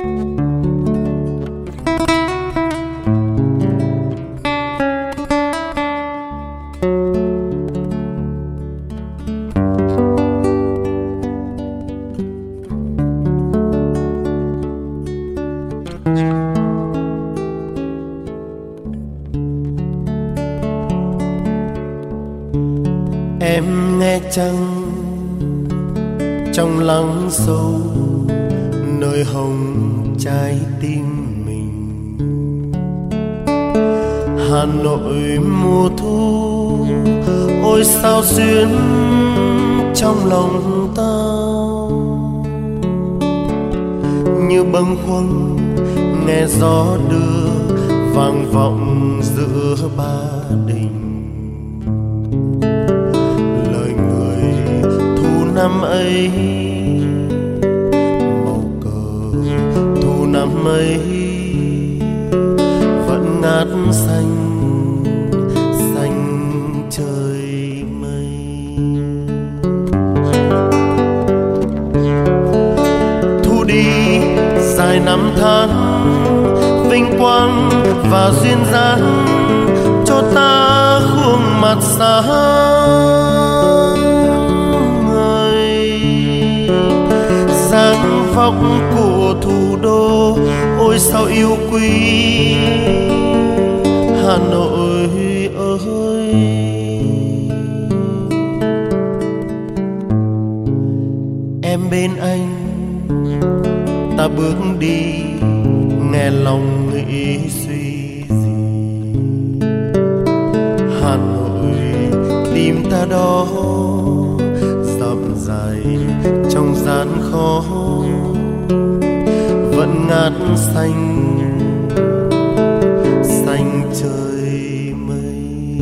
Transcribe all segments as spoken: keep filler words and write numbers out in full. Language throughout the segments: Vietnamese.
Em nghe chăng trong lắng sâu nơi hồng trái tim mình, Hà Nội mùa thu ôi sao xuyến trong lòng tao, như bâng khuâng nghe gió đưa vang vọng giữa ba đình. Năm ấy màu cờ thu năm ấy vẫn ngát xanh xanh trời mây. Thu đi dài năm tháng vinh quang và duyên dáng cho ta khuôn mặt sáng. Dáng vóc của thủ đô ôi sao yêu quý Hà Nội ơi. Em bên anh ta bước đi nghe lòng nghĩ suy gì. Hà Nội tim ta đó dặm dài trong gian khó vẫn ngát xanh xanh trời mây.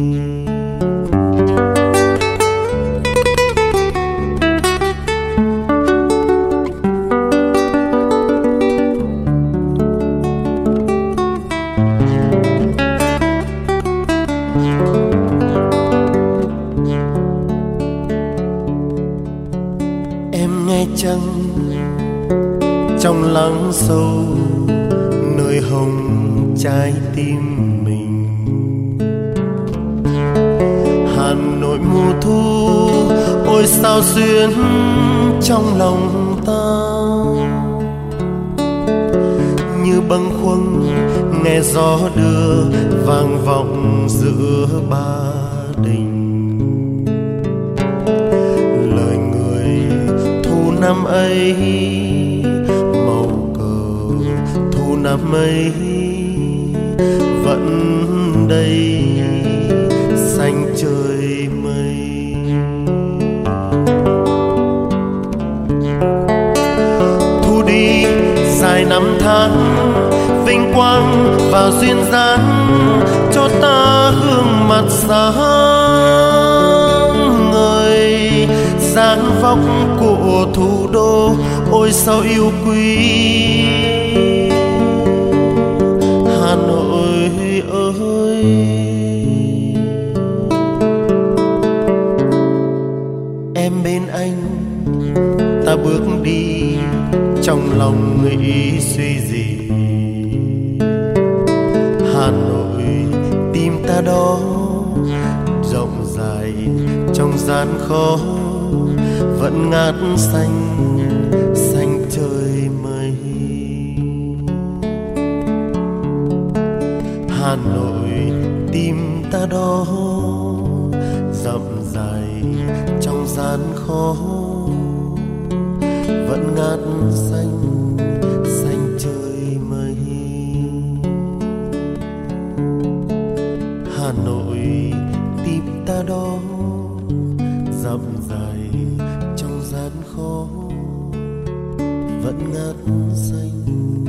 Em nghe chăng trong lắng sâu nơi hồng trái tim mình, Hà Nội mùa thu ôi sao xuyến trong lòng tao, như bâng khuâng nghe gió đưa vang vọng giữa ba đình. Lời người thu năm ấy màu cờ thu năm ấy vẫn đây xanh trời mây. Thu đi dài năm tháng vinh quang và duyên dáng cho ta gương mặt sáng ngời. Dáng vóc của thủ đô ôi sao yêu quý Hà Nội ơi. Em bên anh ta bước đi trong lòng nghĩ suy gì. Hà Nội tim ta đó rộng dài trong gian khó vẫn ngát xanh xanh trời mây. Hà Nội tim ta đó rậm dài trong gian khó vẫn ngát xanh xanh trời mây. Hà Nội tim ta đó rậm dài trong gian khó vẫn ngát xanh